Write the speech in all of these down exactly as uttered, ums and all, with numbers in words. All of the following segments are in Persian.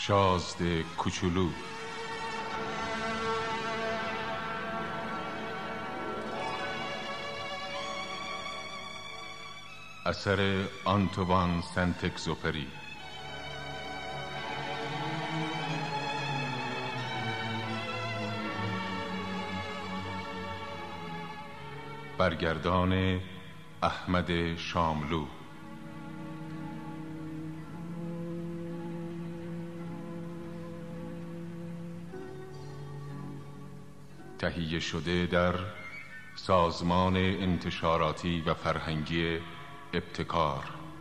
شازده کوچولو. اثر آنتوان سنت اگزوپری. برگردان احمد شاملو. تهیه شده در سازمان انتشاراتی و فرهنگی ابتکار.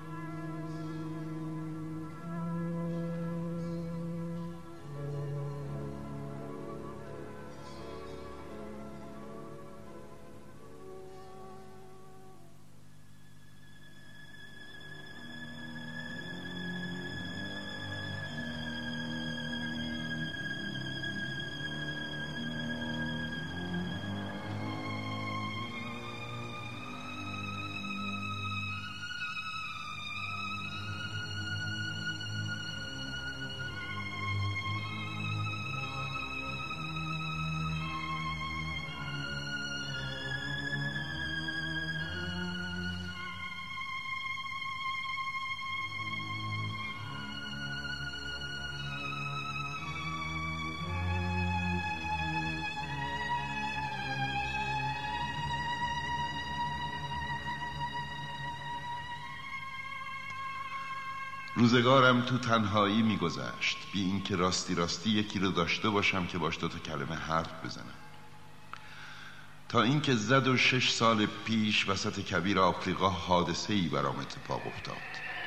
روزگارم تو تنهایی میگذشت، بی اینکه راستی راستی یکی رو داشته باشم که باش دو تا کلمه حرف بزنم، تا اینکه زد و شش سال پیش وسط کبیر آفریقا حادثه‌ای برام اتفاق افتاد.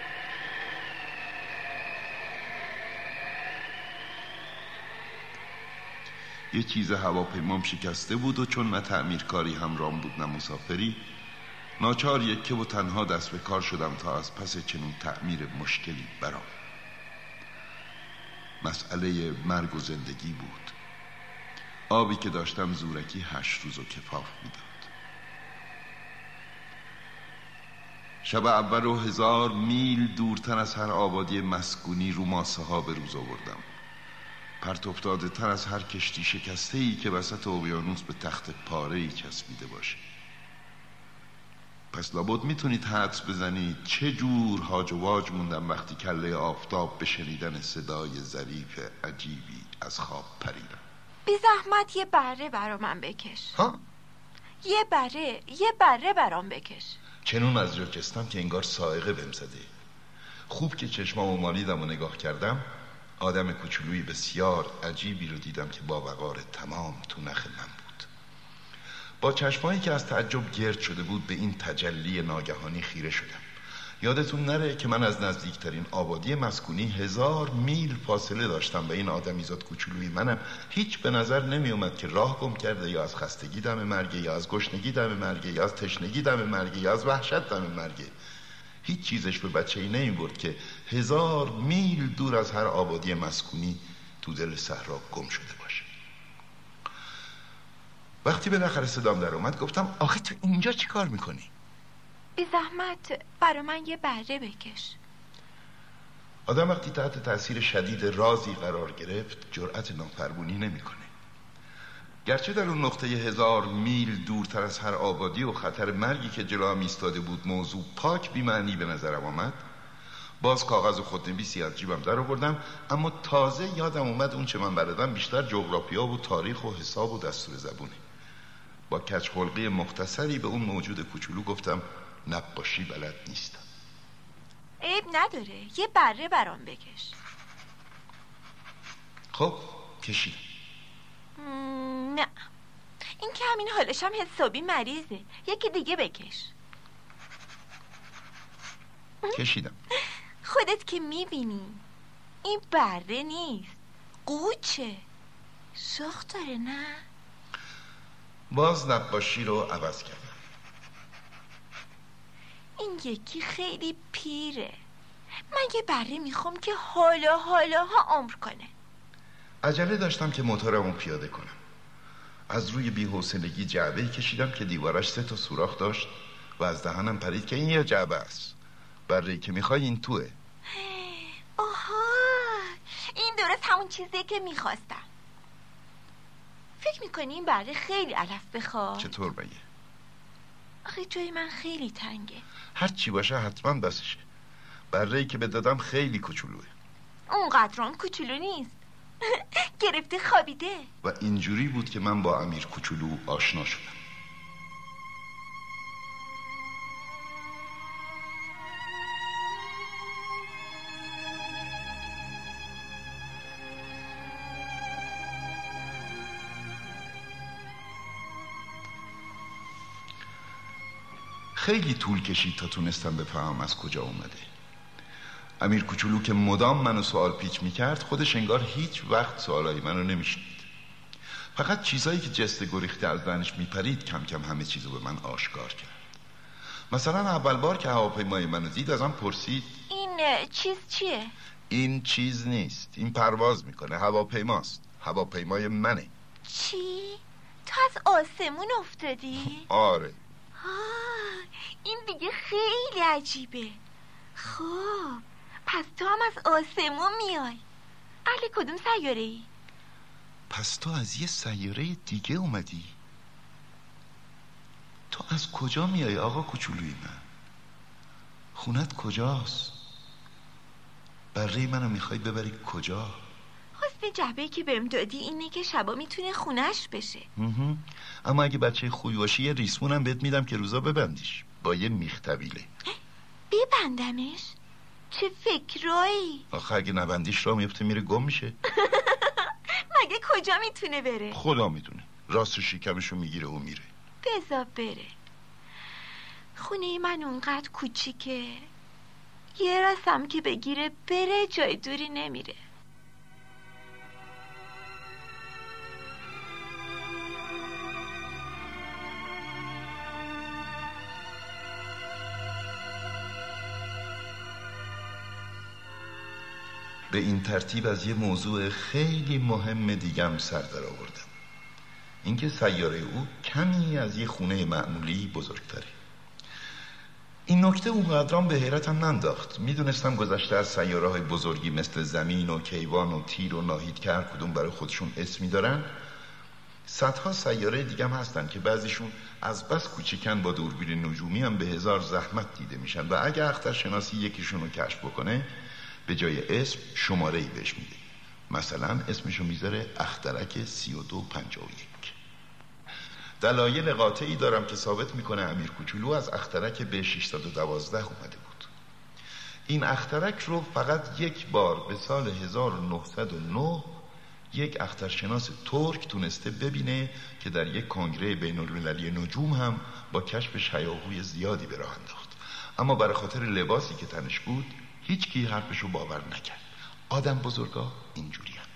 یه چیز هواپیمام شکسته بود و چون نه تعمیرکاری همراهم بود نه مسافری، ناچار یکه و تنها دست به کار شدم تا از پس چنین تعمیر مشکلی برام. مسئله مرگ و زندگی بود. آبی که داشتم زورکی هشت روز و کفاف میداد. شب اول رو هزار میل دورتر از هر آبادی مسکونی رو ماسه ها به روز آوردم، پرت افتاده تر از هر کشتی شکسته ای که وسط اقیانوس به تخت پاره ای چسبیده باشه. پس لابد میتونید حدس بزنید چه جور هاج و واج موندم وقتی کله آفتاب به شنیدن صدای ظریف عجیبی از خواب پریدم. بی زحمت یه بره برا من بکش. ها؟ یه بره یه بره برام بکش. چنون از جا جستم که انگار سائقه بهم زده. خوب که چشمامو مالیدم و نگاه کردم، آدم کوچولوی بسیار عجیبی رو دیدم که با وقار تمام تو نخ من بود. با چشمایی که از تعجب گرد شده بود به این تجلی ناگهانی خیره شدم. یادتون نره که من از نزدیکترین آبادی مسکونی هزار میل فاصله داشتم و این آدمیزاد کوچولوی منم هیچ به نظر نمی اومد که راه گم کرده، یا از خستگی دم مرگه، یا از گشنگی دم مرگه، یا از تشنگی دم مرگه، یا از وحشت دم مرگه. هیچ چیزش به بچه‌ای نمی برد که هزار میل دور از هر آبادی مسکونی تو دل صحرا گم شده باشه. وقتی بالاخره صدام در اومد گفتم آخه تو اینجا چی کار میکنی؟ بی زحمت برا من یه بره بکش. آدم وقتی تحت تأثیر شدید رازی قرار گرفت جرأت نافرمونی نمیکنه. گرچه در اون نقطه هزار میل دورتر از هر آبادی و خطر مرگی که جلوم ایستاده بود موضوع پاک بی معنی به نظرم آمد، باز کاغذ و خودنویسی از جیبم در آوردم، اما تازه یادم اومد اون چه من بلدم بیشتر جغرافیا و تاریخ و حساب و دستور زبونه. با کج خلقی مختصری به اون موجود کوچولو گفتم نقاشی بلد نیستم. عیب نداره، یه بره برام بکش. خب کشیدم. نه این که همین حالش هم حسابی مریضه. یکی دیگه بکش. کشیدم. خودت که میبینی این بره نیست، قوچه. سوخت داره نه؟ باز نقاشی رو عوض کردم. این یکی خیلی پیره. من یه بره میخوام که حالا حالا ها عمر کنه. عجله داشتم که موتورمو پیاده کنم. از روی بی‌حوصلگی جعبه‌ای کشیدم که دیوارش سه تا سوراخ داشت و از دهنم پرید که این یه جعبه است. بره‌ای که میخوای این توه. آها، این درست همون چیزیه که میخواستم. فکر میکنی این بره خیلی علف بخواد؟ چطور مگه؟ آخه جای من خیلی تنگه. هر چی باشه حتما بسشه. بره‌ای که به دادم خیلی کوچولوه. اونقدرام کوچولو نیست. گرفته خوابیده. و اینجوری بود که من با امیر کوچولو آشنا شدم. خیلی طول کشید تا تونستم بفهمم از کجا اومده. امیر کوچولو که مدام منو سوال پیچ میکرد، خودش انگار هیچ وقت سوالای منو نمیشنید. فقط چیزایی که جست گریخته از دهنش میپرید کم کم همه چیزو به من آشکار کرد. مثلا اول بار که هواپیمای منو دید ازم پرسید این چیز چیه؟ این چیز نیست، این پرواز میکنه، هواپیماست، هواپیمای منه. چی؟ تو از آسمون افتادی؟ آره. آه، این دیگه خیلی عجیبه. خب پس تو هم از آسمون میای. اهل کدوم سیاره ای؟ پس تو از یه سیاره دیگه اومدی؟ تو از کجا میای آقا کوچولوی من؟ خونت کجاست؟ بره منو میخوای ببری کجا؟ حسن جعبه‌ای که بهم دادی اینه که شبا میتونه خونش بشه. اما اگه بچه خوبی باشی یه ریسمونم بهت میدم که روزا ببندیش با یه میخ طویله. ببندمش؟ چه فکرایی؟ آخه اگه نبندیش را میفته میره گم میشه. مگه کجا میتونه بره؟ خدا میدونه. راست شکمشو میگیره و میره. بذار بره. خونه من اونقدر کوچیکه، یه رسم که بگیره بره جای دوری نمیره. به این ترتیب از یه موضوع خیلی مهم دیگم سر در آوردم. اینکه سیاره او کمی از یه خونه معمولی بزرگتره. این نکته اونقدرام به حیرتم ننداخت. میدونستم گذشته از سیاره های بزرگی مثل زمین و کیوان و تیر و ناهید که هر کدوم برای خودشون اسمی دارن، صدها سیاره دیگه هم هستن که بعضیشون از بس کوچیکن با دوربین نجومی هم به هزار زحمت دیده میشن و اگه اخترشناسی یکیشون رو کشف بکنه به جای اسم شماره‌ای بهش میده. مثلا اسمشو میذاره اخترک سی و دو پنجاه و یک. دلایل قاطعی دارم که ثابت میکنه امیر کوچولو از اخترک به ششصد و دوازده اومده بود. این اخترک رو فقط یک بار به سال هزار و نهصد و نه یک اخترشناس ترک تونسته ببینه که در یک کنگره بین المللی نجوم هم با کشفش هیاهوی زیادی به راه انداخت. اما برای خاطر لباسی که تنش بود هیچ کی حرفشو باور نکرد. آدم بزرگا اینجوری هم.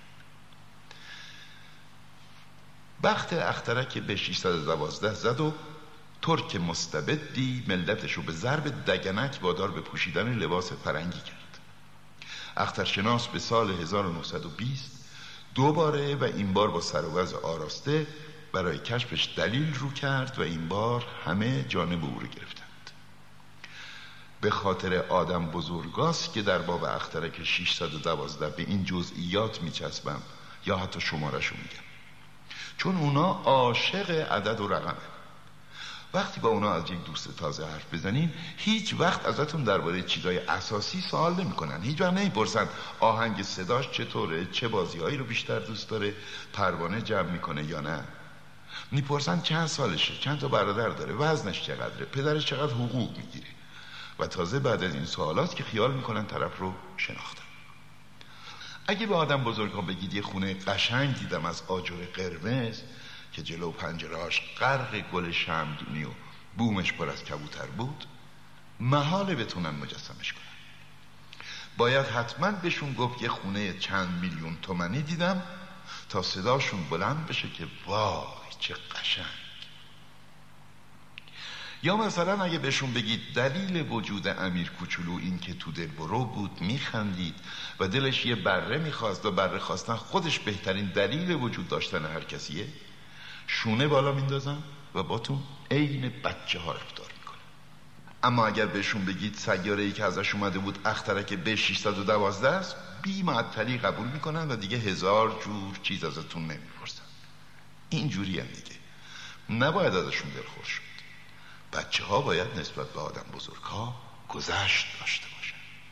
بخت اخترک به ششصد و دوازده زد و ترک مستبدی ملتشو به ضرب دگنک وادار به پوشیدن لباس فرنگی کرد. اخترشناس به سال هزار و نهصد و بیست دوباره و این بار با سر و وضع آراسته برای کشفش دلیل رو کرد و این بار همه جانب او رو گرفتند. به خاطر آدم بزرگاست که در باب اخترک ششصد و دوازده به این جزئیات میچسبم یا حتی شماره‌شو میگم، چون اونا عاشق عدد و رقمه. وقتی با اونا از یک دوست تازه حرف بزنین هیچ وقت ازتون درباره چیزای اساسی سوال نمیکنن. هیچ وقت نمیپرسن آهنگ صداش چطوره، چه بازیهایی رو بیشتر دوست داره، پروانه جمع میکنه یا نه. میپرسن چند سالشه، چند تا برادر داره، وزنش چقدره، پدرش چقدر حقوق میگیره. و تازه بعد از این سوالات که خیال میکنن طرف رو شناختن. اگه به آدم بزرگ ها بگید یه خونه قشنگ دیدم از آجر قرمز که جلو پنجرهاش غرق گل شمعدونی و بومش پر از کبوتر بود، محاله بتونن مجسمش کنن. باید حتما بهشون گفت یه خونه چند میلیون تومانی دیدم تا صداشون بلند بشه که وای چه قشنگ. یا مثلا اگه بهشون بگید دلیل وجود امیر کوچولو این که تو دل برو بود، میخندید و دلش یه بره میخواست و بره خواستن خودش بهترین دلیل وجود داشتن هر کسیه، شونه بالا میندازن و باتون عین بچه ها رفتار میکنن. اما اگر بهشون بگید سیاره‌ای که ازش اومده بود اخترک به ششصد و دوازده است، بی معطلی قبول میکنن و دیگه هزار جور چیز ازتون نمیپرسن. این جوری هم دیگه نباید ازشون دلخور شد. بچه ها باید نسبت به آدم بزرگ ها گذشت داشته باشن.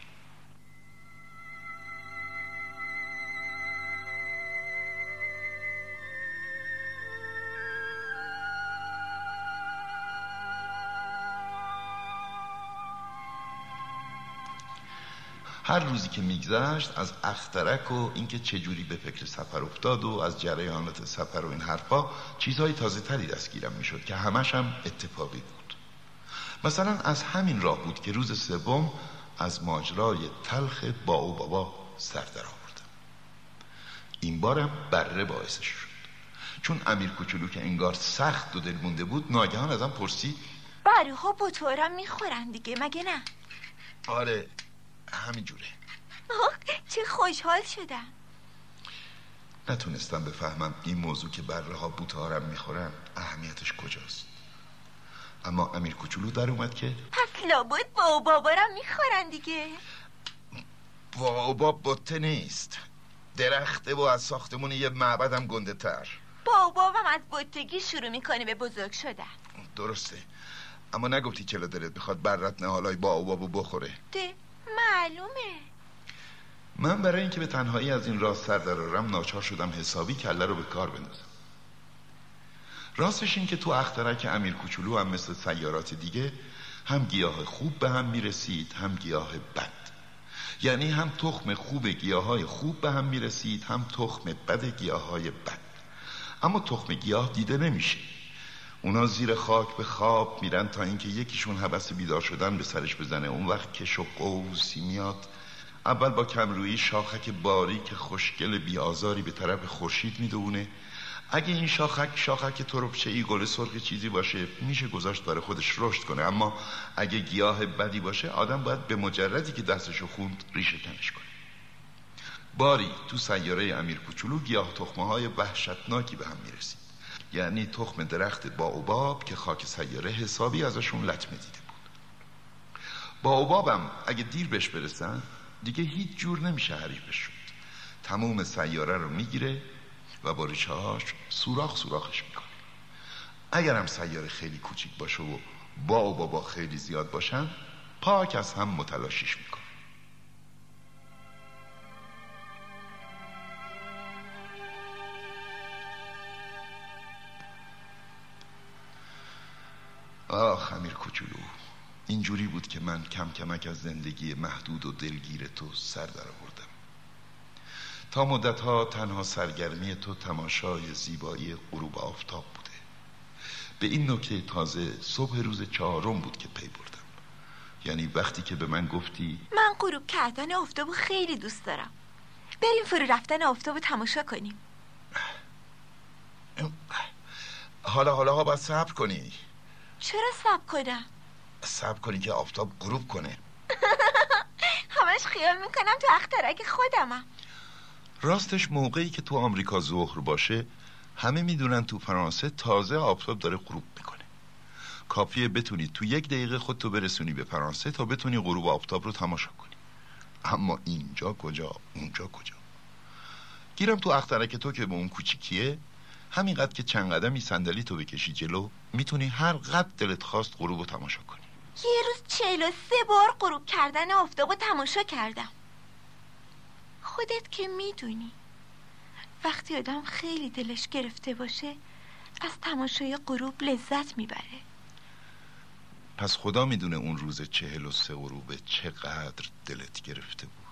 هر روزی که میگذشت از اخترک و اینکه چجوری به فکر سفر افتاد و از جریانات سفر و این حرفا چیزهای تازه تری دستگیرم میشد که همش هم اتفاقی بود. مثلا از همین راه بود که روز سوم از ماجرای تلخ با و بابا سر در آوردم. این بارم بره باعثش شد، چون امیر کوچولو که انگار سخت و دل مونده بود ناگهان ازم پرسید بروها بطورم میخورن دیگه مگه نه؟ آره همین جوره. چه خوشحال شدم. نتونستم بفهمم این موضوع که بره ها بوتهارم میخورن اهمیتش کجاست. اما امیر کوچولو در اومد که پس لابد با و بابارم میخورن دیگه. با و باب بطه نیست، درخته و از ساختمون یه معبدم گنده تر. با و بابم از بطگی شروع میکنه به بزرگ شدن. درسته، اما نگفتی چلا دلت بخواد برات نهالای با و بابو بخوره؟ ده معلومه. من برای اینکه به تنهایی از این راه سر درارم ناچار شدم حسابی کله رو به کار بندازم. راستش این که تو اخترک امیر کوچولو هم مثل سیارات دیگه هم گیاه خوب به هم میرسید هم گیاه بد. یعنی هم تخم خوب گیاهای خوب به هم میرسید هم تخم بد گیاهای بد. اما تخم گیاه دیده نمیشه. اونا زیر خاک به خواب میرن تا اینکه یکیشون هوس بیدار شدن به سرش بزنه. اون وقت کش و قوسی میاد. اول با کمرویی شاخک باریک خوشگل بیازاری به طرف خورشید میدونه. اگه این شاخک شاخک تربچه‌ای گل سرخ چیزی باشه میشه گذاشت برای خودش رشد کنه. اما اگه گیاه بدی باشه آدم باید به مجردی که دستشو خوند ریشه کنش کنه. باری تو سیاره امیر کوچولو گیاه تخمه های وحشتناکی به هم میرسید. یعنی تخم درخت باوباب که خاک سیاره حسابی ازشون لطمه دیده بود. باوبابم اگه دیر بهش برسن دیگه هیچ جور نمیشه حریفش شد. تموم سیاره رو میگیره و با ریشه هاش سوراخ سوراخش میکنه. اگر هم سیاره خیلی کوچیک باشه و باوبابا خیلی زیاد باشن پاک از هم متلاشیش میکنه. آخ امیر کوچولو، اینجوری بود که من کم کمک از زندگی محدود و دلگیر تو سر در آوردم. تا مدتها تنها سرگرمی تو تماشای زیبایی غروب آفتاب بوده. به این نکته تازه صبح روز چهارم بود که پی بردم. یعنی وقتی که به من گفتی من غروب کردن آفتابو خیلی دوست دارم، بریم فرو رفتن آفتابو تماشا کنیم. حالا حالا ها باید صبر کنی. چرا صبر کنم؟ صبر کنی که آفتاب غروب کنه. همش خیال میکنم تو اخترک خودمم. راستش موقعی که تو آمریکا ظهر باشه همه میدونن تو فرانسه تازه آفتاب داره غروب میکنه. کافیه بتونی تو یک دقیقه خودتو برسونی به فرانسه تا بتونی غروب آفتاب رو تماشا کنی. اما اینجا کجا اونجا کجا. گیرم تو اخترک تو که به اون کوچیکیه، همینقدر که چند قدمی صندلی تو بکشی جلو میتونی هر قدر دلت خواست غروب رو تماشا کنی. یه روز چهل و سه بار غروب کردن آفتاب رو تماشا کردم. خودت که میدونی وقتی آدم خیلی دلش گرفته باشه از تماشای غروب لذت میبره. پس خدا میدونه اون روز چهل و سه غروب چقدر دلت گرفته بود.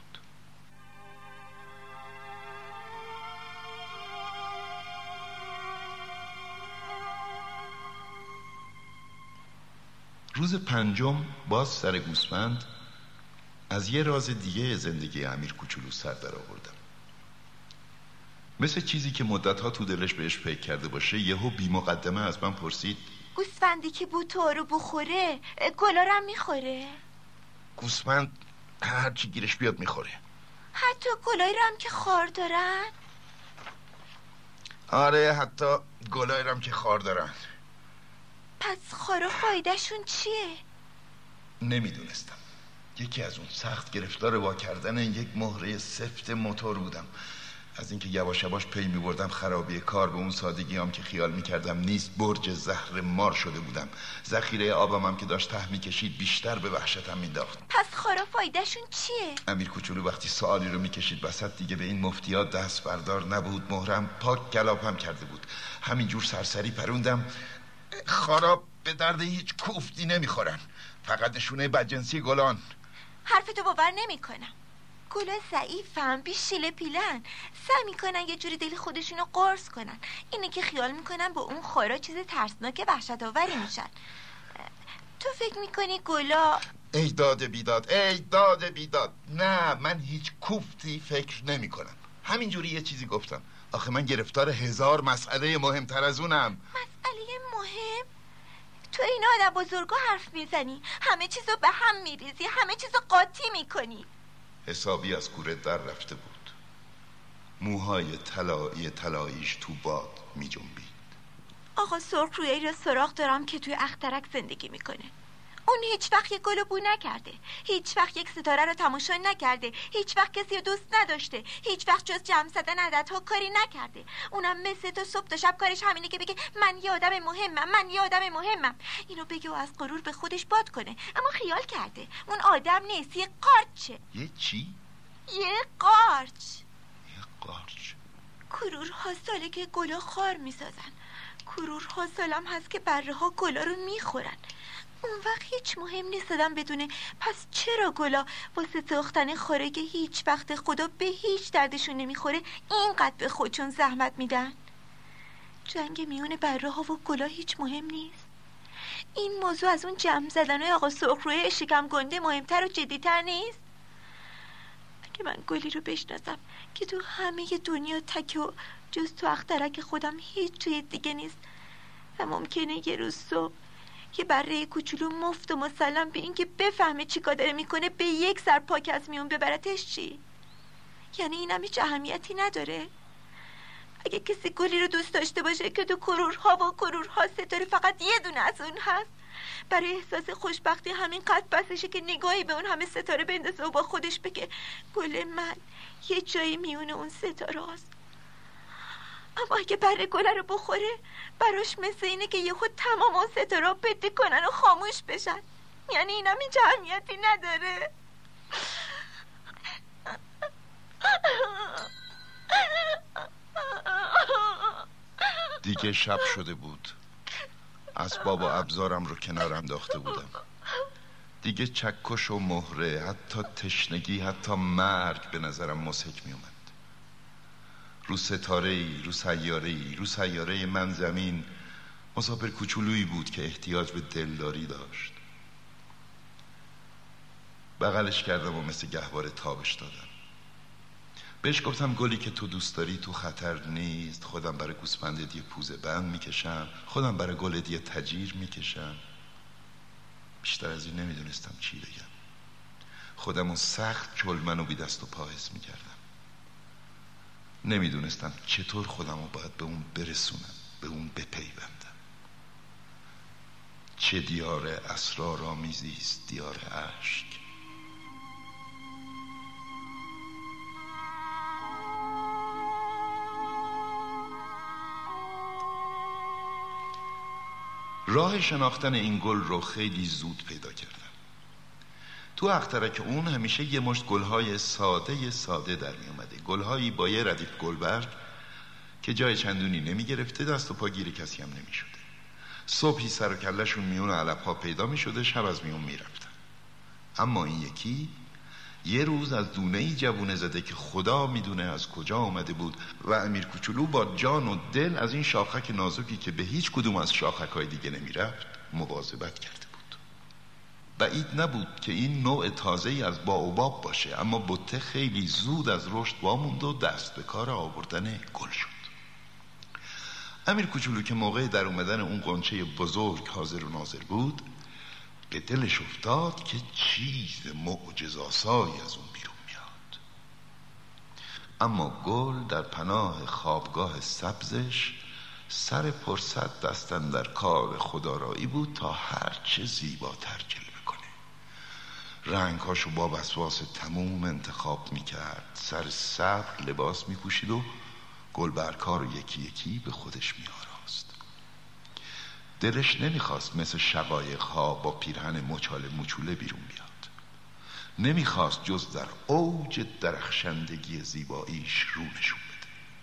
روز پنجم باز سر گوسفند از یه راز دیگه زندگی امیر کوچولو سر در آوردم. مثل چیزی که مدتها تو دلش بهش فکر کرده باشه یهو بی مقدمه از من پرسید گوسفندی که بوتو رو بخوره گلارم میخوره؟ گوسفند هر چی گیرش بیاد میخوره، حتی گلایی رو هم که خار دارن؟ آره حتی گلایی رو هم که خار دارن. پس خارا فایدهشون چیه؟ نمیدونستم. یکی از اون سخت گرفتار وا کردن یک مهره سفت موتور بودم. از اینکه یواش یواش پی می‌بردم خرابی کار به اون سادگی هم که خیال می‌کردم نیست، برج زهر مار شده بودم. ذخیره آبم هم که داشت ته می‌کشید بیشتر به وحشتم مینداخت. پس خارا فایدهشون چیه؟ امیر کوچولو وقتی سوالی رو می‌کشید وسط دیگه به این مفتیات دست بردار نبود. مهرم پاک گلاپم کرده بود. همینجور سرسری پروندم. خارا به درد هیچ کوفتی نمیخورن، فقط نشونه بدجنسی گلان. حرفتو باور نمی‌کنم. گلا ضعیفن، بی شیله پیلن، سعی میکنن یه جوری دل خودشونو قرص کنن. اینه که خیال میکنن با اون خارا چیز ترسناک وحشت آوری میشن. تو فکر میکنی گلا؟ ای داد بیداد، ای داد بیداد. نه، من هیچ کوفتی فکر نمی کنم. همینجوری یه چیزی گفتم. آخه من گرفتار هزار مسئله مهمتر از اونم. مسئله مهم؟ تو این آدم بزرگا حرف میزنی، همه چیزو به هم میریزی، همه چیزو قاطی میکنی. حسابی از کوره در رفته بود. موهای طلایی طلاییش تو باد می جنبید. آقا سرخ رویی را سراغ دارم که توی اخترک زندگی میکنه. اون هیچ وقت یک گل بو نکرده، هیچ وقت یک ستاره رو تماشا نکرده، هیچ وقت کسی رو دوست نداشته، هیچ وقت جز جمع زدن عددها کاری نکرده. اونم مثل تو صبح تا شب کارش همینه که بگه من یه آدم مهمم، من یه آدم مهمم. اینو بگه و از غرور به خودش باد کنه، اما خیال کرده اون آدم نیست، یه قارچه. یه چی؟ یه قارچ. یه قارچ. کرورها ساله که گلا خار میسازن، کرورها سالم هست که بره ها گلا رو میخورن. اون وقت هیچ مهم نیست آدم بدونه پس چرا گلا واسه ساختن خوره که هیچ وقت خدا به هیچ دردشون نمیخوره اینقدر به خودشون زحمت میدن. جنگ میون بره ها و گلا هیچ مهم نیست. این موضوع از اون جمع زدنهای آقا سرخروی شکم گنده مهمتر و جدیتر نیست. اگه من گلی رو بشناسم که تو همه دنیا تک و جز تو اخترک خودم هیچ جای دیگه نیست و ممکنه یه روز صبح که بره کوچولو مفت و مسلم به این که بفهمه چی کار داره میکنه به یک سر پاک از میون ببرتش، چی؟ یعنی اینم هیچ اهمیتی نداره؟ اگه کسی گلی رو دوست داشته باشه که تو کرورها و کرورها ستاره فقط یه دونه از اون هست، برای احساس خوشبختی همین قد بسشه که نگاهی به اون همه ستاره بندازه و با خودش بگه گل من یه جایی میون اون ستاره هست. اما اگه بره گله رو بخوره براش مثل اینه که یه خود تمام اون ستاره پدی کنن و خاموش بشن. یعنی اینم هیچ اهمیتی نداره. دیگه شب شده بود. اسباب و ابزارم رو کنار انداخته بودم. دیگه چکش و مهره، حتی تشنگی، حتی مرگ به نظرم مسحک می اومد. رو ستاره ای، رو سیاره ای، رو سیاره من زمین مسافر کوچولویی بود که احتیاج به دلداری داشت. بغلش کردم و مثل گهواره تابش دادم. بهش گفتم گلی که تو دوست داری تو خطر نیست. خودم برای گوسفندت یه پوزه بند میکشم، خودم برای گلت یه تجیر میکشم. بیشتر از این نمیدونستم چی بگم. خودمو سخت چلمن و بی دست و پا حس میکردم. نمیدونستم چطور خودمو باید به اون برسونم، به اون بپیوندم. چه دیار اسرارآمیزی است دیار اشک. راه شناختن این گل رو خیلی زود پیدا کردم. تو اخترک اون همیشه یه مشت گلهای ساده ساده در می اومده. گلهایی با یه ردیف گلبرگ که جای چندونی نمی گرفته، دست و پا گیر کسی هم نمی شده. صبحی سر و کلشون میون علفها پیدا می شده، شب از میون می رفتن. اما این یکی یه روز از دونه‌ای جوونه زده که خدا میدونه از کجا آمده بود و امیر کوچولو با جان و دل از این شاخک نازکی که به هیچ کدوم از شاخک‌های دیگه نمی رفت مواظبت کرده بود. بعید نبود که این نوع تازه‌ای از باوباب باشه، اما بته خیلی زود از رشد واموند و دست به کار آوردن گل شد. امیر کوچولو که موقع در اومدن اون قنچه بزرگ حاضر و ناظر بود، به دلش افتاد که چیز معجزه‌آسایی از اون بیرون میاد. اما گل در پناه خوابگاه سبزش سر پرصد دستن در کار خدارایی بود تا هرچه زیباتر جلوه کنه. رنگهاشو با وسواس تموم انتخاب میکرد، سر صبر لباس میپوشید و گلبرگ‌ها رو یکی یکی به خودش میآراست. دلش نمیخواست مثل شقایق‌ها با پیرهن مچاله مچوله بیرون بیاد. نمیخواست جز در اوج درخشندگی زیباییش رو نشون بده.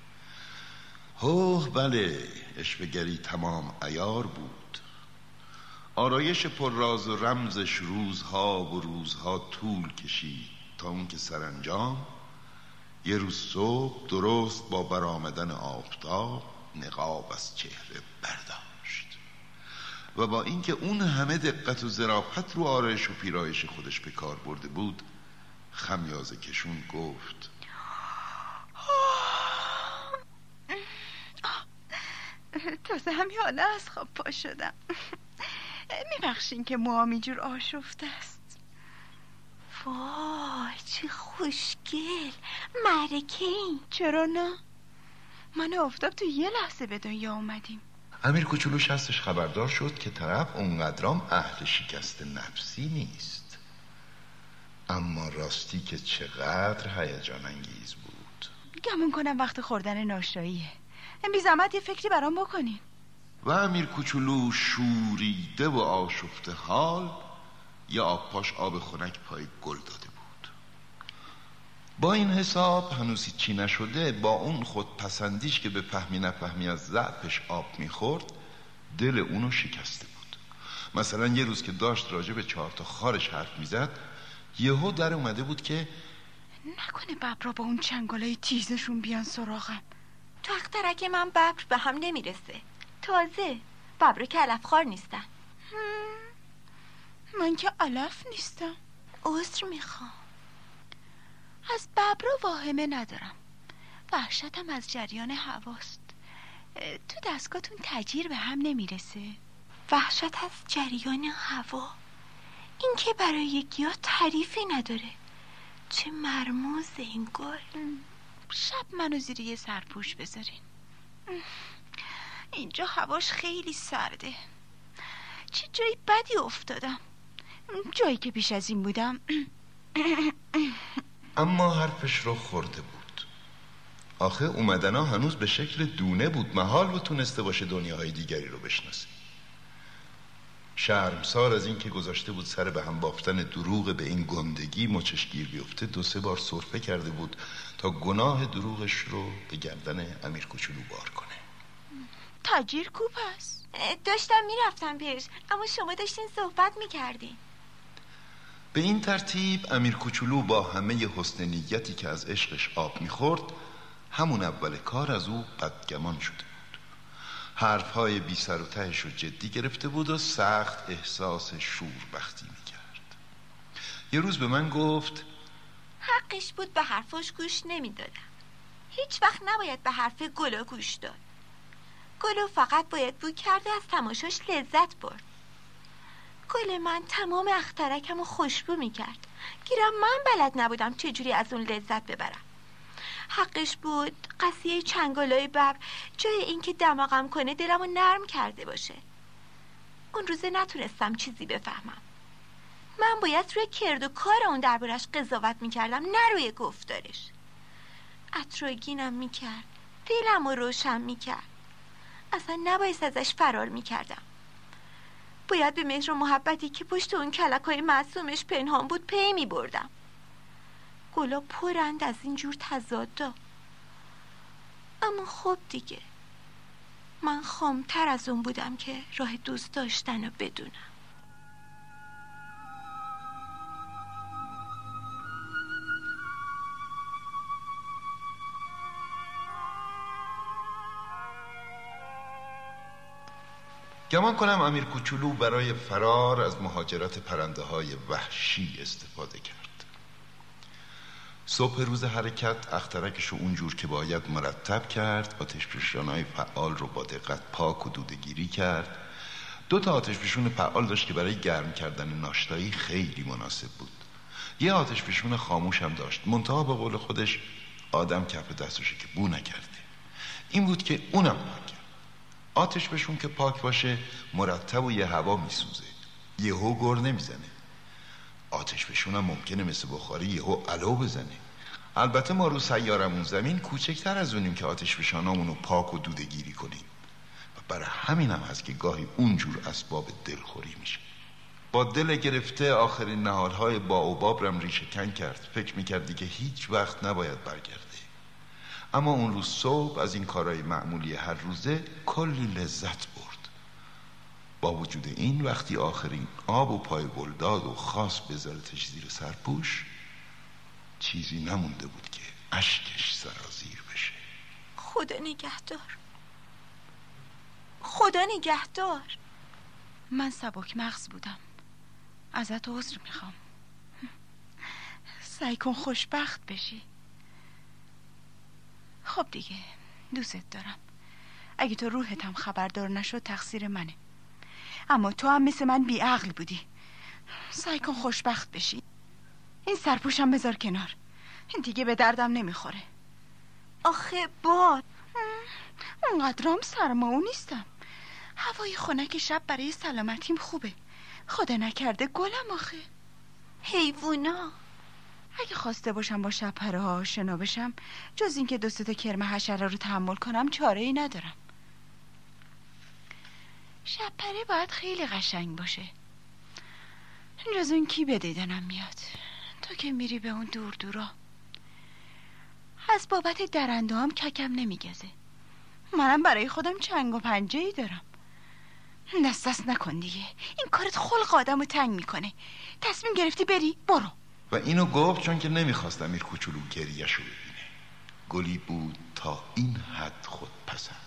اوه بله، عشوه‌گری تمام عیار بود. آرایش پر راز و رمزش روزها و روزها طول کشید تا اون که سرانجام یه روز صبح درست با برآمدن آفتاب نقاب از چهره برداشت و با اینکه اون همه دقت و ظرافت رو آرایش و پیرایش خودش به کار برده بود، خمیازه کشون گفت: تازه همین حالا از خواب پا شدم. میبخشین که موهام اینجور آشفته است. وای چه خوشگل، معرکه این. چرا نه؟ من آفتاب تو یه لحظه به دنیا اومدیم. امیر کوچولو شستش خبردار شد که طرف اونقدرام اهل شکست نفسی نیست، اما راستی که چقدر هیجان انگیز بود. گمون کنم وقت خوردن ناشتاییه. بی زحمت یه فکری برام بکنین. و امیر کوچولو شوریده و آشفته حال یه آب پاش آب خنک پای گل داده بود. با این حساب هنوز چی نشده، با اون خودپسندیش که به فهمی نفهمی از ضعفش آب میخورد دل اونو شکسته بود. مثلا یه روز که داشت راجع به چهار تا خارش حرف میزد، یهو در اومده بود که نکنه ببرا با اون چنگالای تیزشون بیان سراغم. تو اخترک من ببر به هم نمیرسه. تازه ببرا که علف خار نیستن. من که علف نیستم. عذر میخوام. از ببرا واهمه ندارم، وحشتم از جریان هواست. تو دستگاهتون تجیر به هم نمیرسه؟ وحشت از جریان هوا؟ این که برای گیاه تعریفی نداره. چه مرموز این گل. شب منو زیر یه سرپوش بذارین. اینجا هواش خیلی سرده. چه جایی بدی افتادم. جایی که پیش از این بودم. اما حرفش رو خورده بود. آخه اومدنا هنوز به شکل دونه بود، محال بود تونسته باشه دنیاهای دیگری رو بشناسه. شرمسار از این که گذاشته بود سر به هم بافتن دروغ به این گندگی مچش گیر بیفته، دو سه بار سرفه کرده بود تا گناه دروغش رو به گردن امیر کوچولو بار کنه. تاجیر کو پس؟ داشتم میرفتم پیش، اما شما داشتین صحبت میکردین. به این ترتیب امیر کوچولو با همه حسن نیتی که از عشقش آب میخورد، همون اول کار از او بدگمان شده بود. حرفهای بی سر و تهش رو جدی گرفته بود و سخت احساس شوربختی میکرد. یه روز به من گفت حقش بود به حرفاش گوش نمیدادم. هیچ وقت نباید به حرف گلا گوش داد. گلو فقط باید بو کرده از تماشاش لذت برد. گل من تمام اخترکم رو خوشبو میکرد. گیرم من بلد نبودم چجوری از اون لذت ببرم. حقش بود قضیه چنگالای ببر جای اینکه دماغم کنه دلم رو نرم کرده باشه. اون روزه نتونستم چیزی بفهمم. من باید روی کرد و کار اون دربارش قضاوت میکردم، نه روی گفتارش. عطرگینم میکرد، دلم رو روشن میکرد. اصلا نباید ازش فرار میکردم. باید به مهر و محبتی که پشت اون کلکای معصومش پنهان بود پی میبردم. گلا پرند از اینجور تضادا. اما خب دیگه من خامتر از اون بودم که راه دوست داشتن رو بدونم. گمان کنم امیر کوچولو برای فرار از مهاجرت پرنده های وحشی استفاده کرد. صبح روز حرکت اخترکش رو اونجور که باید مرتب کرد، آتش‌فشان‌های فعال رو با دقت پاک و دوده‌گیری کرد. دو تا آتش‌فشان فعال داشت که برای گرم کردن ناشتایی خیلی مناسب بود. یه آتش‌فشان خاموش هم داشت، منتها به قول خودش آدم کف دستشه که بو نکرده. این بود که اونم پاک کرد. آتش بشون که پاک باشه مرتب و یه هوا میسوزه، یهو گر نمیزنه. آتش فشونم ممکنه مثل بخاری یهو علو بزنه. البته ما رو سیارمون زمین کوچکتر از اونیم که آتش فشانامونو پاک و دوده گیری کنیم و برای همین هم هست که گاهی اونجور اسباب دلخوری میشه. با دل گرفته آخرین نهالهای باوباب رم ریشه کن کرد. فکر میکردی که هیچ وقت نباید برگرده، اما اون روز صبح از این کارهای معمولی هر روزه کلی لذت برد. با وجود این وقتی آخرین آب و پای گل داد و خواست بذارتش زیر سرپوش، چیزی نمونده بود که اشکش سرازیر بشه. خدا نگهدار، خدا نگهدار. من سبک مغز بودم، ازت عذر میخوام. سعی کن خوشبخت بشی. خب دیگه دوست دارم. اگه تو روحتم خبردار نشد تقصیر منه، اما تو هم مثل من بیعقل بودی. سعی کن خوشبخت بشی. این سرپوشم بذار کنار، این دیگه به دردم نمیخوره. آخه باد اونقدرام سرماو نیستم. هوای خنک شب برای سلامتیم خوبه. خدا نکرده گلم آخه. حیوونا اگه خواسته باشم با شب‌پره ها آشنا بشم، جز این که دو سه تا کرم حشره رو تحمل کنم چاره ای ندارم. شب‌پره باید خیلی قشنگ باشه. جز اون کی به دیدنم میاد؟ تو که میری به اون دور دورا. از بابت درنده هم ککم نمیگزه. منم برای خودم چنگ و پنجه ای دارم. دست دست نکن دیگه، این کارت خلق آدمو تنگ میکنه. تصمیم گرفتی بری، برو. و اینو گفت چون که نمیخواست امیر کوچولو گریه‌شو ببینه. گلی بود تا این حد خود پسند.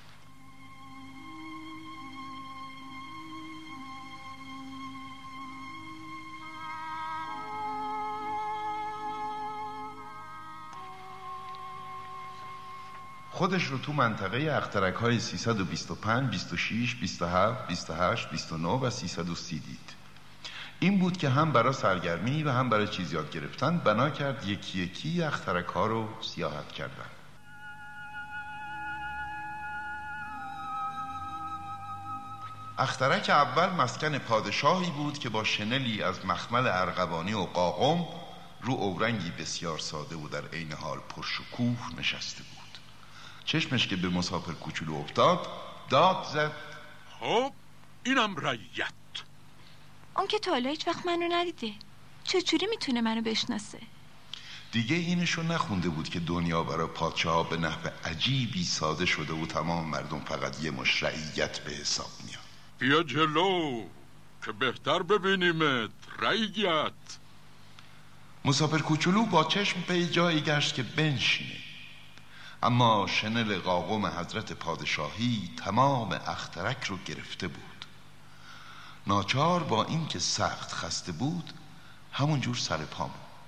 خودش رو تو منطقه اخترک های سیصد و بیست و پنج، بیست و شش، بیست و هفت، بیست و هشت، بیست و نه و سیصد و سی دید. این بود که هم برای سرگرمی و هم برای چیز یاد گرفتن بنا کرد یکی یکی اخترک ها رو سیاحت کردن. اخترک اول مسکن پادشاهی بود که با شنلی از مخمل ارغوانی و قاقم رو اورنگی بسیار ساده و در عین حال پرشکوه نشسته بود. چشمش که به مسافر کوچولو افتاد داد زد: خب اینم رعیت. اون که تا حالا هیچ وقت منو ندیده، چجوری میتونه منو بشناسه؟ دیگه اینشو نخونده بود که دنیا برای پادشاه ها به نحو عجیبی ساده شده و تمام مردم فقط یه مش رعیت به حساب میاد. بیا جلو که بهتر ببینیمت رعیت. مسافر کوچولو با چشم به جایی گشت که بنشینه، اما شنل قاقم حضرت پادشاهی تمام اخترک رو گرفته بود. ناچار با این که سخت خسته بود همون جور سر پا بود.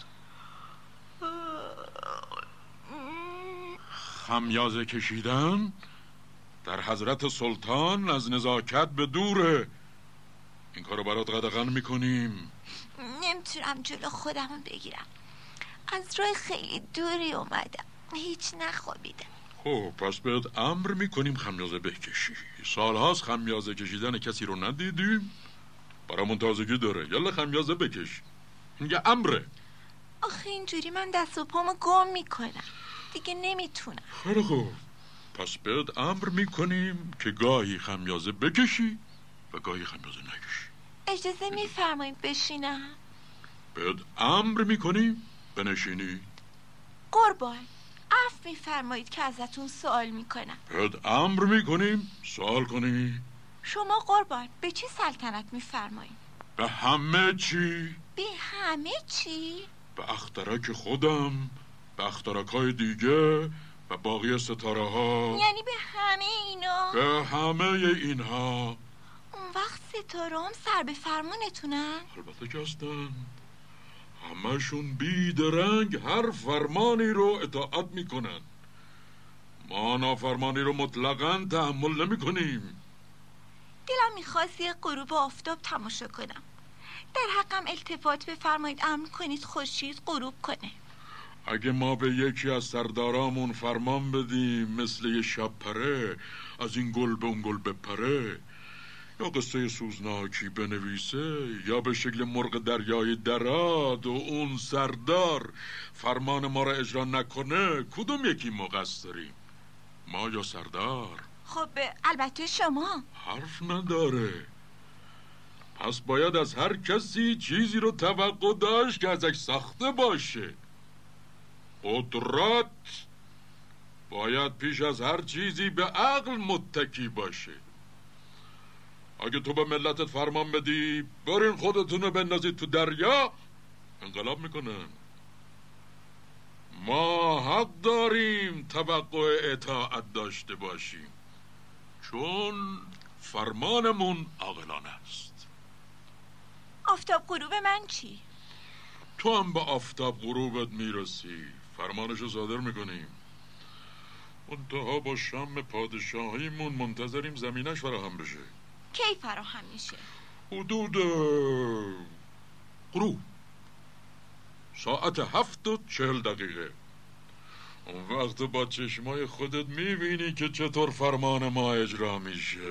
خمیازه کشیدن در حضرت سلطان از نزاکت به دوره. این کارو برات قدغن میکنیم. نمیتونم جلو خودمو بگیرم، از راه خیلی دوری اومدم، هیچ نخوابیدم. خب پس بهت امر میکنیم خمیازه بکشی. سالهاست خمیازه کشیدن کسی رو ندیدیم، برامون تازگی داره. یلا خمیازه بکش، این یه امره. آخه اینجوری من دست و پامو گم میکنم، دیگه نمیتونم. خیلی خوب، پس بهت امر میکنیم که گاهی خمیازه بکشی و گاهی خمیازه نکشی. اجازه میفرمایید بشینم؟ بهت امر میکنیم بنشینی. قربان عفو میفرمایید که ازتون سوال میکنم. بهت امر میکنیم سوال کنی. شما قربان به چی سلطنت میفرمایید؟ به همه چی. به همه چی؟ به اخترک خودم، به اخترک های دیگه و باقی ستاره ها. یعنی به همه اینا؟ به همه اینها. اون وقت ستاره هم سر به فرمانتونن؟ البته که هستن، همشون بیدرنگ هر فرمانی رو اطاعت میکنن. ما نافرمانی رو مطلقاً تحمل نمی کنیم. دلم میخواست یه غروب آفتاب تماشا کنم. در حقم التفات بفرمایید امر کنید خورشید غروب کنه. اگه ما به یکی از سردارامون فرمان بدیم مثل یه شب پره از این گل به اون گل بپره، یا قصه سوزناکی بنویسه یا به شکل مرغ دریای دراد و اون سردار فرمان ما را اجرا نکنه، کدوم یکی مقصریم؟ ما یا سردار؟ خب البته شما. حرف نداره. پس باید از هر کسی چیزی رو توقع داشت که ازش ساخته باشه. قدرت باید پیش از هر چیزی به عقل متکی باشه. اگه تو به ملتت فرمان بدی برین خودتون رو بندازید تو دریا، انقلاب میکنن. ما حق داریم توقع اطاعت داشته باشیم، چون فرمانمون عاقلانه است. آفتاب غروب من چی؟ تو هم به آفتاب غروبت میرسی، فرمانشو صادر میکنیم. منتها با شم پادشاهیمون منتظریم زمینش فراهم بشه. کی فراهم میشه؟ حدود غروب ساعت هفت و چهل دقیقه. اون وقت با چشمای خودت میبینی که چطور فرمان ما اجرا میشه.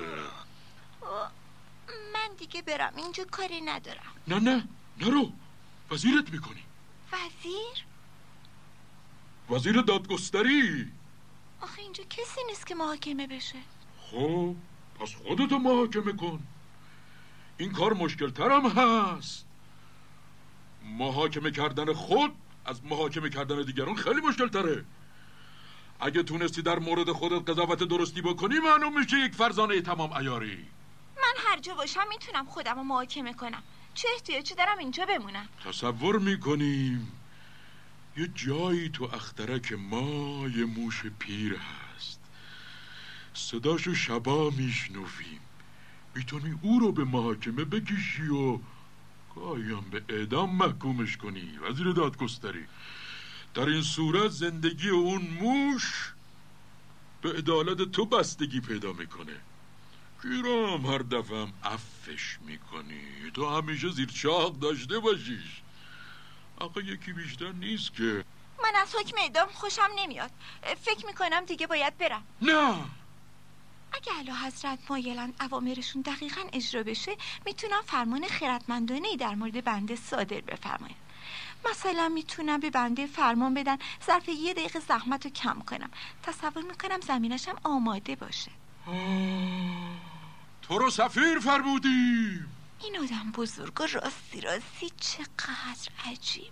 من دیگه برم، اینجا کاری ندارم. نه نه نرو، وزیرت میکنی. وزیر؟ وزیر دادگستری. آخه اینجا کسی نیست که محاکمه بشه. خب پس خودتو محاکمه کن. این کار مشکل تر هم هست. محاکمه کردن خود از محاکمه کردن دیگران خیلی مشکل تره. اگه تونستی در مورد خودت قضاوت درستی بکنی معلوم میشه یک فرزانه تمام عیاری. من هر جا باشم میتونم خودم رو محاکمه کنم، چه احتیاجی دارم اینجا بمونم؟ تصور میکنیم یه جایی تو اخترک ما یه موش پیر هست، صداشو شبا میشنویم. میتونی او رو به محاکمه بکشی و گاهی هم به اعدام محکومش کنی. وزیر دادگستری، در این صورت زندگی اون موش به عدالت تو بستگی پیدا میکنه. گیرم هر دفعه هم عفش میکنی. تو همیشه زیر چاق داشته باشیش. آقا یکی بیشتر نیست که. من از حکم اعدام خوشم نمیاد. فکر میکنم دیگه باید برم. نه، اگه اعلی حضرت مایلن اوامرشون دقیقاً اجرا بشه، میتونم فرمان خردمندانه ای در مورد بنده صادر بفرمایم. مثلا میتونم به بنده فرمان بدن ظرف یه دقیقه زحمت رو کم کنم. تصور میکنم زمینش هم آماده باشه. تو رو سفیر فرمودیم. این آدم بزرگ و راستی راستی چقدر عجیبه.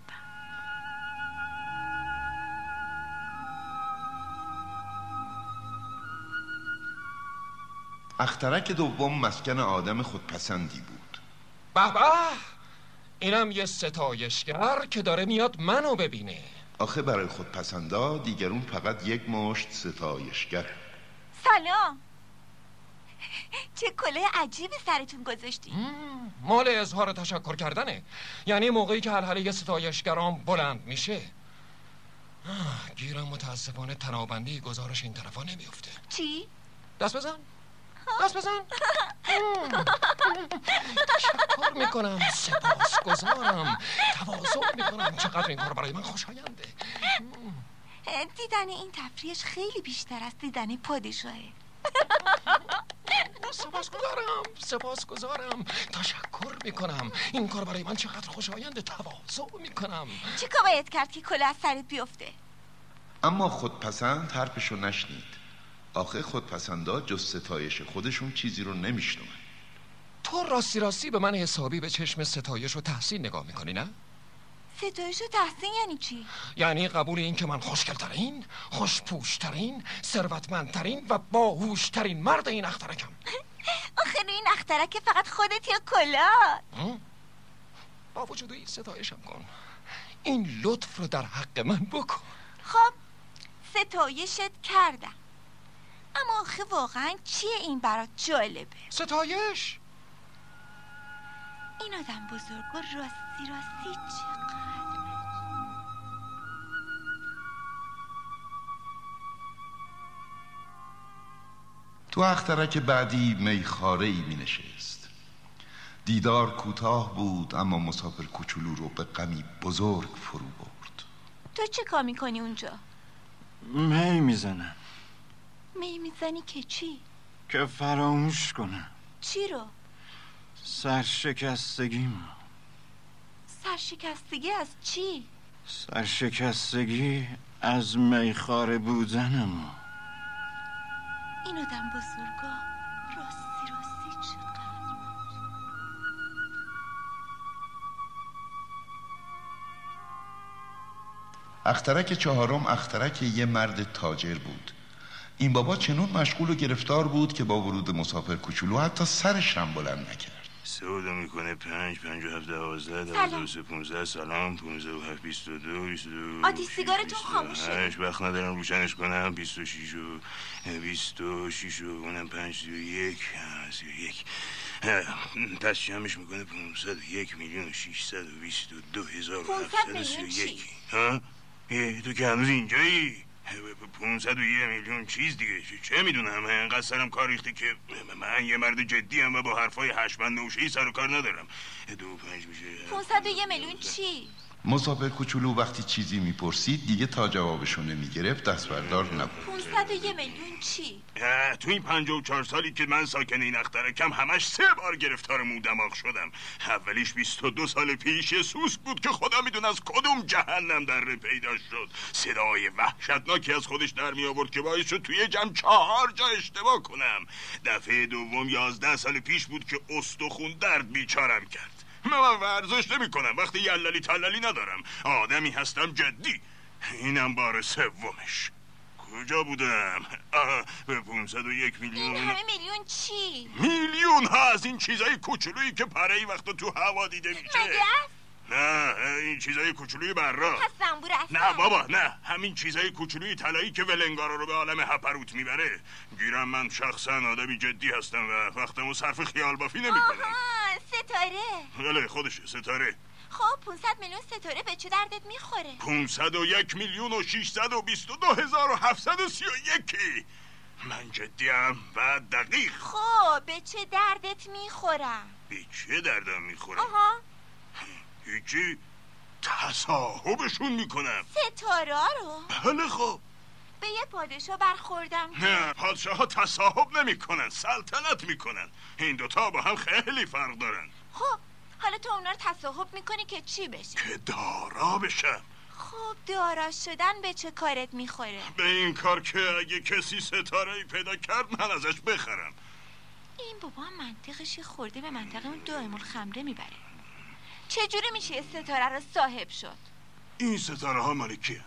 اخترک دوم مسکن آدم خودپسندی بود. به به، اینم یه ستایشگر که داره میاد منو ببینه. آخه برای خودپسندا دیگرون فقط یک مشت ستایشگر. سلام. چه کلاه عجیبی سرتون گذاشتی. مال اظهار تشکر کردنه، یعنی موقعی که هلهله ستایشگرام بلند میشه. گیرم متاسفانه تنابندی گزارش این طرفا نمیفته. چی؟ دست بزن دست بزن. تشکر میکنم، سپاس گذارم، تواضع میکنم. چقدر این کار برای من خوشاینده. دیدن این تفریحش خیلی بیشتر از دیدن پادشاهه. سپاس گذارم سپاس گذارم تشکر میکنم. این کار برای من چقدر خوشاینده. تواضع میکنم. چی کار باید کرد که کلاه از سرت بیفته؟ اما خودپسند حرفشو نشنید. آخه خودپسندا جز ستایش خودشون چیزی رو نمیشنون. تو راستی راستی به من حسابی به چشم ستایش و تحسین نگاه میکنی، نه؟ ستایش و تحسین یعنی چی؟ یعنی قبول این که من خوشگلترین، خوشپوشترین، ثروتمندترین و باهوشترین مرد این اخترکم. آخه این اخترک فقط خودت یا کلاه؟ با وجود این ستایشم کن. این لطف رو در حق من بکن. خب ستایشت کردم، اما آخه واقعا چیه این برات جالبه؟ ستایش؟ این آدم بزرگ و راستی راستی چقدر. تو اخترک بعدی میخاره‌ای می نشست. دیدار کوتاه بود اما مسافر کوچولو رو به غمی بزرگ فرو برد. تو چه کار میکنی اونجا؟ می میزنم. می میزنی که چی؟ که فراموش کنم. چی رو؟ سرشکستگیم. سرشکستگی از چی؟ سرشکستگی از میخواره بودنم. این آدم بزرگا راستی راستی چقدر. اخترک چهارم اخترک یه مرد تاجر بود. این بابا چنون مشغول و گرفتار بود که با ورود مسافر کوچولو حتی سرش هم بلند نکرد. سودا میکنه پنج پنج و هفت دوازده دوازده و سه پونزده. سلام. پونزده و هفت بیست و دو بیست و دو. آتی سیگارتون خاموشه. وقت ندارم روشنش کنم. بیست و شیش و بیست و شیش و اونم پنج سی و یک سی و یک. پس جمعش میکنه پونصد و یک میلیون و شیشصد و بیست و دو هزار و هفتصد و سی و یک. ها؟ تو که هنوز اینجایی؟ پونصد و یه میلیون چیز دیگه. چه میدونم، انقدر سرم کار ریخته که من یه مرد جدی هم و با حرفای هشبند نوشهی سر و کار ندارم. دو پنج میشه پونصد و یه میلیون چی؟ مسافر کوچولو وقتی چیزی میپرسید دیگه تا جوابشو نمیگرفت دست بردار نبود. پونصد و یه میلیون چی؟ تو این پنجاه و چهار سالی که من ساکن این اخترکم همش سه بار گرفتار مو دماغ شدم. اولیش بیست و دو سال پیش سوسک بود که خدا میدونه از کدوم جهنم در پیدا شد. صدای وحشتناکی از خودش در می آورد که باعث شد توی جمع چهار جا اشتباه کنم. دفعه دوم یازده سال پیش بود که استخون درد بیچارم کرد. من ورزش نمی کنم، وقتی یللی تللی ندارم، آدمی هستم جدی. اینم بار سومش. کجا بودم؟ آه به پونصد و یک میلیون. این همه میلیون چی؟ میلیون ها از این چیزای کوچولویی که پرهی وقتا تو هوا دیده میشه. مگه؟ نه این چیزای کوچولوی برا. پس زنبور اصلا. نه بابا نه، همین چیزای کوچولوی طلایی که ولنگارا رو به عالم هپروت میبره. گیرم من شخصا آدمی جدی هستم و وقتمو صرف خیال بافی نمی کنم. آها ستاره. بله خودشه ستاره. خب پونصد میلیون ستاره به چه دردت میخوره؟ پونصد و یک میلیون و شیشصد و بیست و دو هزار و هفتصد و سی و یکی. من جدیم و دقیق. خب به چه دردت میخورم؟ به چه دردم میخورم؟ آها هیچی، تصاحبشون میکنم. ستاره رو؟ بله خب. به یه پادشاه برخوردم. نه پادشاه ها تصاحب نمیکنن، سلطنت میکنن. این دوتا با هم خیلی فرق دارن. خب حالا تو اونا رو تصاحب میکنی که چی بشه؟ که دارا بشم. خب دارا شدن به چه کارت میخوره؟ به این کار که اگه کسی ستاره‌ای پیدا کرد من ازش بخرم. این بابا منطقش خورده به منطقه اون دائم الخمره میبره. چجوری میشه یه ستاره رو صاحب شد؟ این ستاره ها مال کیه؟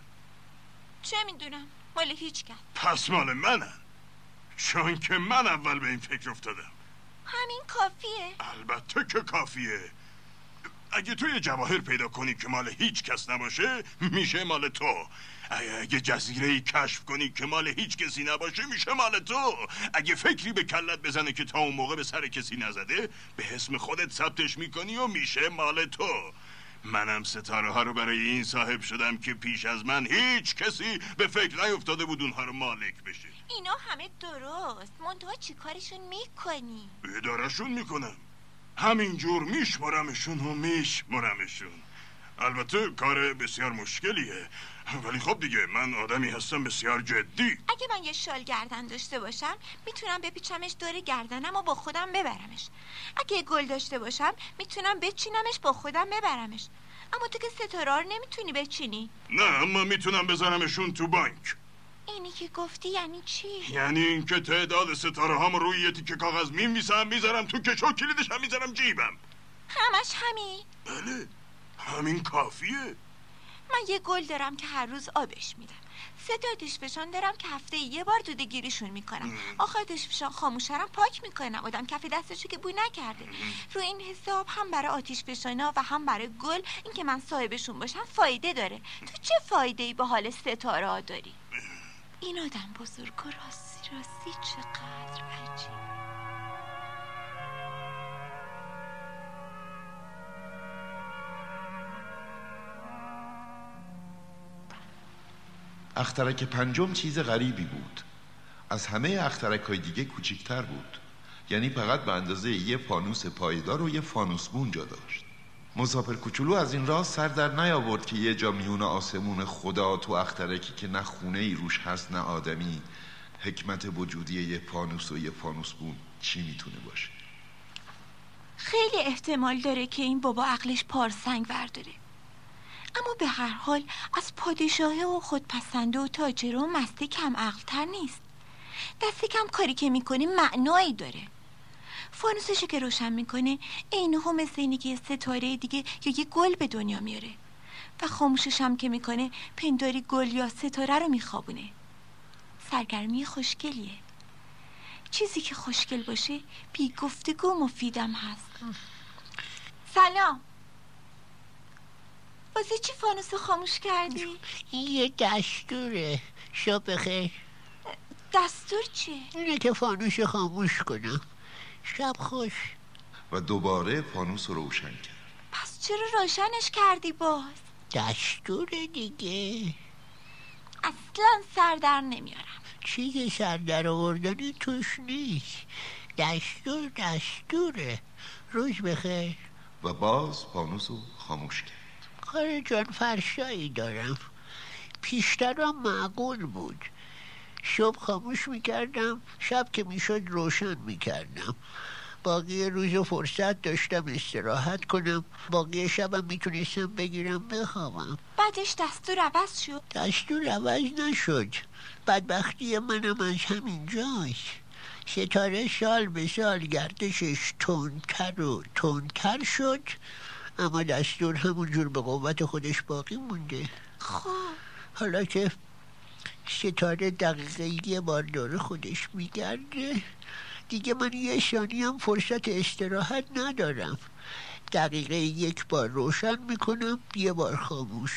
چه میدونم، مال هیچ کس. پس مال منن، چون که من اول به این فکر افتادم. همین کافیه؟ البته که کافیه. اگه تو یه جواهر پیدا کنی که مال هیچ کس نباشه میشه مال تو. اگه جزیره‌ای کشف کنی که مال هیچ کسی نباشه میشه مال تو. اگه فکری به کلت بزنه که تا اون موقع به سر کسی نزده به اسم خودت ثبتش میکنی و میشه مال تو. منم ستاره ها رو برای این صاحب شدم که پیش از من هیچ کسی به فکر نیفتاده بود اونها رو مالک بشه. اینا همه درست، منتها چی کارشون میکنی؟ ادارشون میکنم، همینجور میشمرمشون و میشمرمشون. البته کار بسیار مشکلیه، ولی خب دیگه من آدمی هستم بسیار جدی. اگه من یه شال گردن داشته باشم میتونم بپیچمش دور گردنم و با خودم ببرمش. اگه گل داشته باشم میتونم بچینمش با خودم ببرمش. اما تو که ستاره رو نمیتونی بچینی. نه اما میتونم بذارمشون تو بانک. اینی که گفتی یعنی چی؟ یعنی اینکه تعداد ستاره هام روی یه تیکه کاغذ میمیسم میذارم تو کشو و کلیدش هم میذارم جیبم. همش همین؟ بله همین کافیه. من یه گل دارم که هر روز آبش میدم. سه تا آتیشفشان دارم که هفته یه بار دوده گیریشون میکنم. آخر آتیشفشان خاموشرم پاک میکنم، آدم کف دستشو که بوی نکرده. رو این حساب هم برای آتیشفشانا و هم برای گل این که من صاحبشون باشم فایده داره. تو چه فایده ای به حال ستاره ها داری؟ این آدم بزرگ و راستی راستی چقدر عجیب. اخترک پنجم چیز غریبی بود. از همه اخترک‌های دیگه کوچیک‌تر بود. یعنی فقط به اندازه یه فانوس پایدار و یه فانوس بون جا داشت. مسافر کوچولو از این راه سر در نیاورد که یه جا میون آسمون خدا تو اخترکی که نه خونه ای روش هست نه آدمی، حکمت وجودی یه فانوس و یه فانوس بون چی میتونه باشه. خیلی احتمال داره که این بابا عقلش پارسنگ ورداره، اما به هر حال از پادشاهه و خودپسنده و تاجر و مسته کم عقل‌تر نیست. دست کم کاری که میکنه معنایی داره. فانوسشو که روشن میکنه اینه هم مثل اینه که ستاره دیگه یا یه گل به دنیا میاره و خاموشش هم که میکنه پنداری گل یا ستاره رو میخوابونه. سرگرمی خوشگلیه. چیزی که خوشگل باشه بی گفتگو مفیدم هست. سلام. واسه چی فانوسو خاموش کردی؟ این یه دستوره. شب بخیر. دستور چیه؟ اینه که فانوس خاموش کنم. شب خوش. و دوباره فانوس رو روشن کرد. پس چرا روشنش کردی باز؟ دستور دیگه. اصلا سر در نمیارم. چیزی سر در آوردنی توش نیست. دستور دستوره. روز بخیر. و باز فانوس رو خاموش کرد. کار جان فرشایی دارم. پیشترم معقول بود. صبح خاموش میکردم، شب که میشد روشن میکردم. باقی روز فرصت داشتم استراحت کنم، باقی شبم میتونستم بگیرم بخوابم. بعدش دستور عوض شد؟ دستور عوض نشد. بدبختی منم از همین جاست. ستاره سال به سال گردشش تندتر و تندتر شد، اما دستور همونجور به قوت خودش باقی مونده. خب حالا که ستاره دقیقه یه بار دور خودش میگرده، دیگه من یه ثانیه هم فرصت استراحت ندارم. دقیقه یک بار روشن میکنم، یه بار خاموش.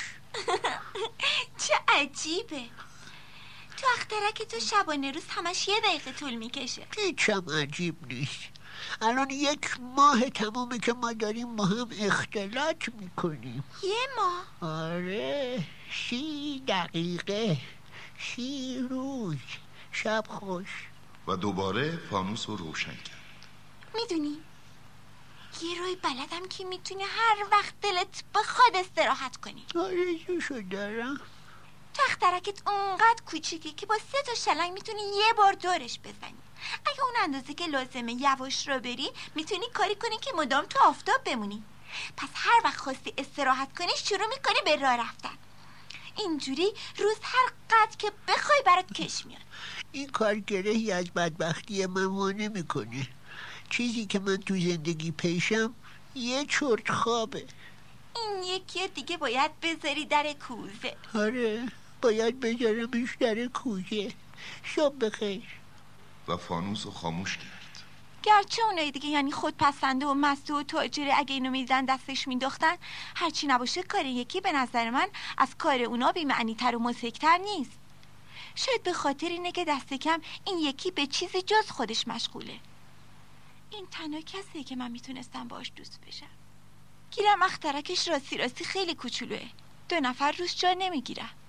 چه عجیبه. تو اخترک تو شبانه روز همش یه دقیقه طول میکشه. هیچم عجیب نیست. الان یک ماه تمومه که ما داریم با هم اختلاط میکنیم. یه ماه؟ آره، سی دقیقه، سی روز. شب خوش. و دوباره فانوس رو روشن کرد. میدونی یه روی بلدم که میتونه هر وقت دلت بخواد استراحت کنی. آرزوشو دارم. تخترکت اونقدر کوچیکی که با سه تا شلنگ میتونی یه بار دورش بزنی. اگه اون اندازه که لازمه یواش رو بری، میتونی کاری کنی که مدام تو آفتاب بمونی. پس هر وقت خواستی استراحت کنی شروع میکنی به راه رفتن. اینجوری روز هر قدر که بخوای برات کش میاد. این کار گرهی از بدبختی من وانه میکنه. چیزی که من تو زندگی پیشم یه چرت خوابه. این یکی دیگه باید بذاری در کوزه. آره، باید بذارمش در کوزه. شب بخیر. و فانوس رو خاموش کرد. گرچه اونای دیگه یعنی خودپسنده و مسته و تاجره اگه اینو میدن دستش مینداختن، هرچی نباشه کار یکی به نظر من از کار اونا بی‌معنی تر و مضحک‌تر نیست. شاید به خاطر اینه که دست کم این یکی به چیزی جز خودش مشغوله. این تنها کسیه که من میتونستم باش دوست بشم. گیرم اخترکش راستی راستی خیلی کوچولوه. دو نفر روش جا نمیگیرن.